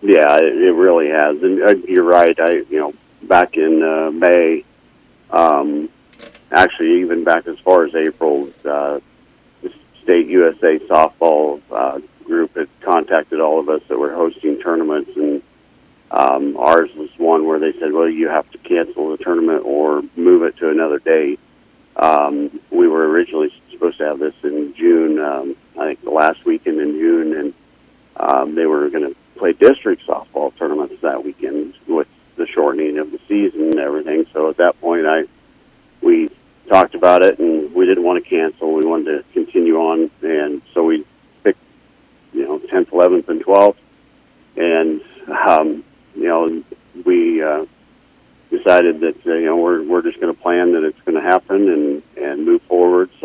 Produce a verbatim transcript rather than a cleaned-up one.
Yeah, it, it really has, and uh, you're right. I, you know, back in uh, May, um, actually even back as far as April, uh, the State U S A softball uh, group had contacted all of us that were hosting tournaments, and um, ours was one where they said, "Well, you have to cancel the tournament or move it to another date." Um, we were originally supposed to have this in June, um, I think the last weekend in June, and um, they were going to play district softball tournaments that weekend with the shortening of the season and everything. So at that point, I we talked about it, and we didn't want to cancel. We wanted to continue on, and so we picked, you know, tenth, eleventh, and twelfth, and um, you know, we uh, decided that uh, you know we're we're just going to plan that it's going to happen and and move forward.